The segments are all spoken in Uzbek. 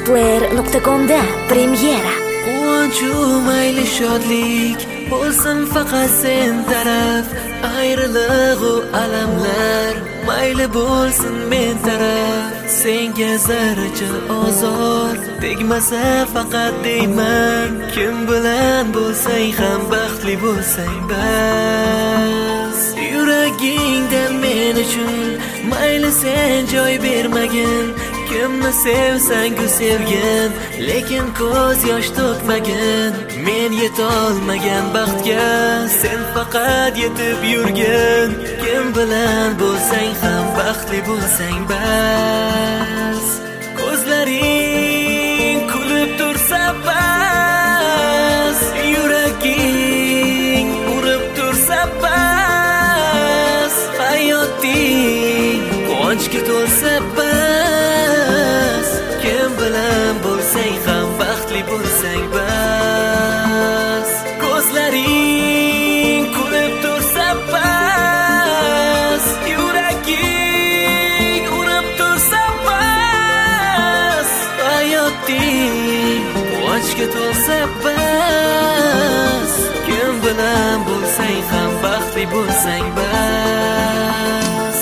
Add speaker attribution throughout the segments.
Speaker 1: Player.com'da premyera.
Speaker 2: Quvonchu mayli shodlik bo'lsin faqat sen taraf, ayriliq u alamlar mayli bo'lsin men taraf. Senga zarracha ozor tegmasa faqat deyman, kim bilan bo'lsang ham baxtli bo'lsang bas. Yuragingdan men uchun mayli sen joy bermagin, kimni sevsang-ku sevgin, lekin ko'z yosh to'kmagin. Men yetolmagan baxtga sen faqat yetib yurgin, kim bilan bo'lsang ham baxtli bo'lsang bas. Ko'zlaring kulib tursa bas, yuraging urib tursa bas, hayoting quvonchga to'lsa bas, kim bilan bo'lsang ham baxtli bo'lsang bas. Ko'zlaring kulib tursa bas, yuraging urib tursa bas, hayoting quvonchga to'lsa bas, kim bilan bo'lsang ham baxtli bo'lsang bas.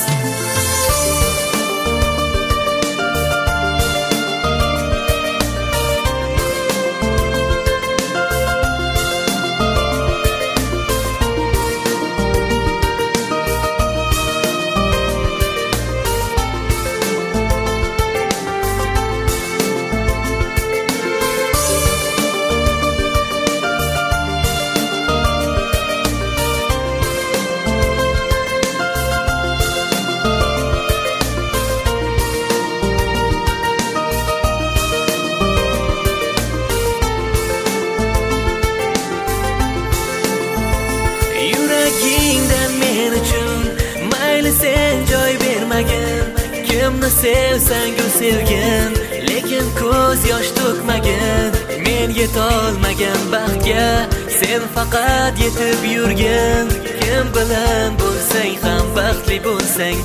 Speaker 2: Yuragingdan men uchun mayli sen joy bermagin, kimni sevsang-ku sevgin, lekin ko'z yosh to'kmagin. Men yetolmagan baxtga sen faqat yetib yurgin, kim bilan bo'lsang ham baxtli bo'lsang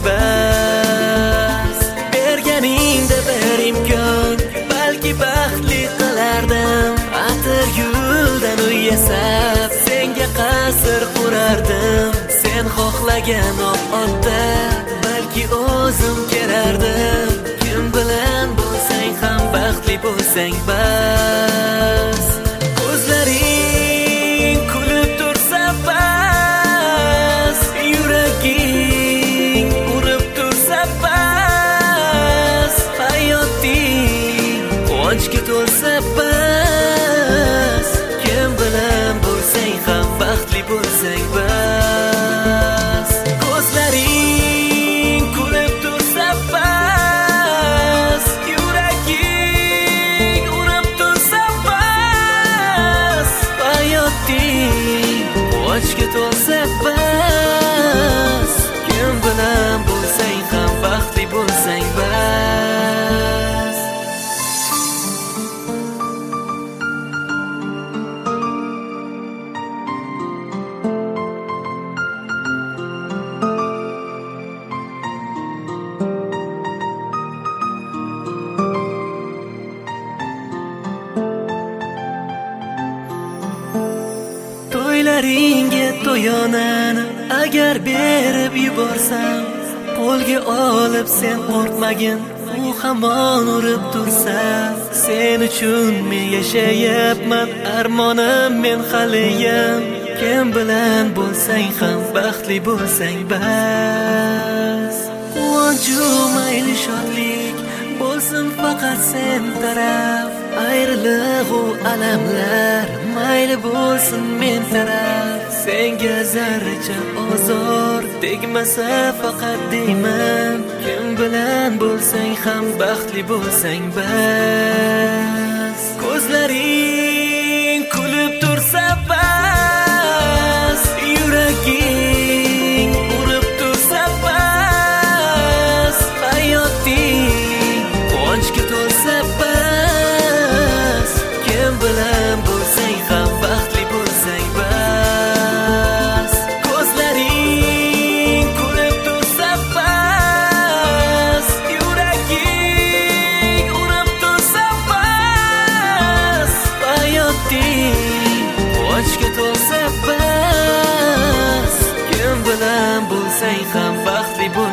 Speaker 2: bas. Berganingda bir imkon, balki baxtli qilardim, atir guldan uy yasab senga qasr qurardim. Sen xohlagan otda balki o'zim kelardim, kim bilan bo'lsang ham baxtli bo'lsang bas. Ko'zlaring kulib tursa bas, yuraging urib tursa bas, hayoting quvonchga to'lsa bas, kim bilan bo'lsang ham baxtli bo'lsang bas. Ko'zlaring kulib tursa bas, yuraging urib tursa bas, hayoting quvonchga to'lsa bas, kim bilan bo'lsang ham baxtli bo'lsang bas. To'ylaringga to'yonani agar berib yuborsam, qo'lga olib sen qo'rqmagin, u hamon urib tursa. Sen uchun men yashayapman, armonim men haliyam, kim bilan bo'lsang ham baxtli bo'lsang bas. Quvonchu mayli shodlik bo'lsin faqat sen taraf, ayriliq u alamlar mayli bo'lsin men taraf. Senga zarracha ozor tegmasa faqat deyman, kim bilan bo'lsang ham baxtli bo'lsang bas. Ko'zlaring kulib tursa bas, yuraging urib tursa bas, hayoting quvonchga to'lsa bas, kim bilan bo'lsang ham baxtli bo'lsang bas. Ko'zlaring kulib tursa bas, yuraging urib tursa bas,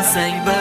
Speaker 2: bo'lsang